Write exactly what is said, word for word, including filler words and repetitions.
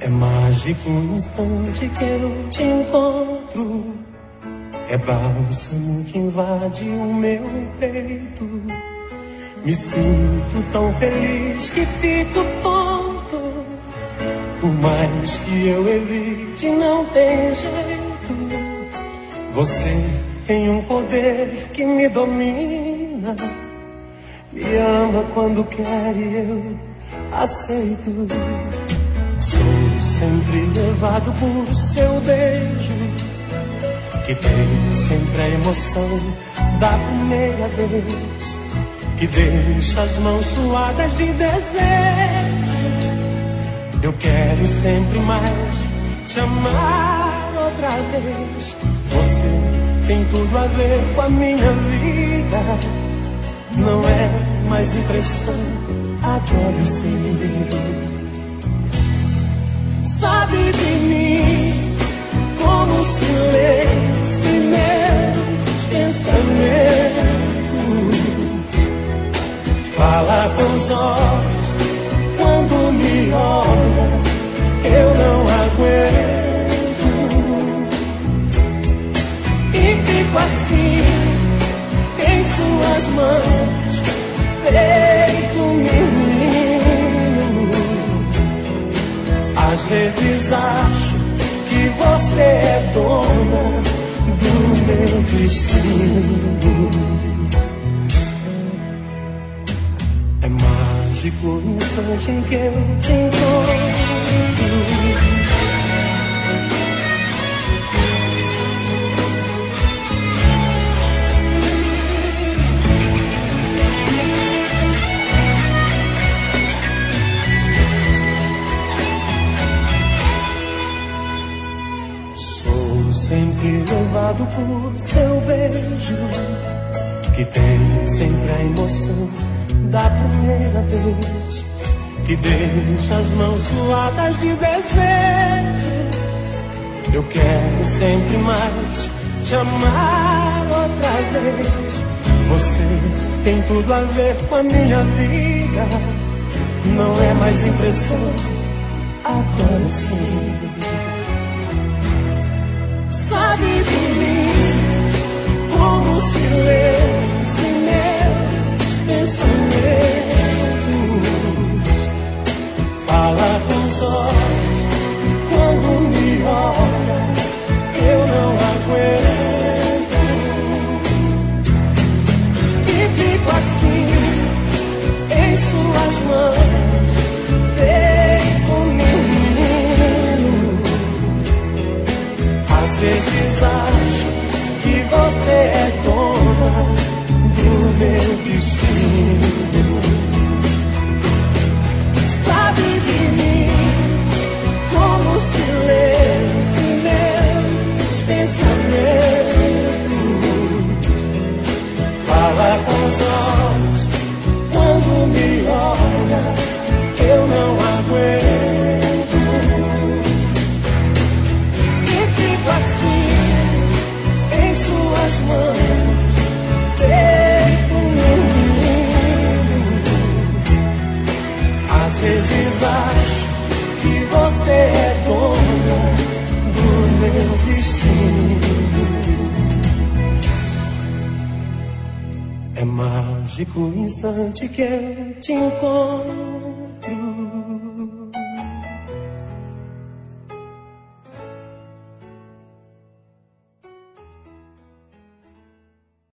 É mágico o instante que eu te encontro. É bálsamo que invade o meu peito. Me sinto tão feliz que fico tonto. Por mais que eu evite, não tem jeito. Você tem um poder que me domina. Me ama quando quer e eu aceito. Sou sempre levado por seu beijo, que tem sempre a emoção da primeira vez, que deixa as mãos suadas de desejo. Eu quero sempre mais te amar outra vez. Você tem tudo a ver com a minha vida. Não é mais impressão, agora eu sei. Sabe de mim como se lê meus pensamentos. Fala com os olhos quando me olha, eu não aguento. E fico assim em suas mãos, feito um menino. Às vezes acho que você é dona do meu destino. É mágico o instante em que eu te encontro. Sempre levado por seu beijo, que tem sempre a emoção da primeira vez, que deixa as mãos suadas de desejo. Eu quero sempre mais te amar outra vez. Você tem tudo a ver com a minha vida. Não é mais impressão, agora sim. Sabe de mim como se lê meus pensamentos. Fala com os olhos quando me olha, eu não aguento. E fico assim em suas mãos, feito um menino. Às vezes acho que você é dona do meu destino. Sabe de mim como se lê meus pensamentos. Fala com os olhos quando me olha, eu não aguento. Assim, em suas mãos, feito um menino. Às vezes acho que você é dona do meu destino. É mágico o instante que eu te encontro.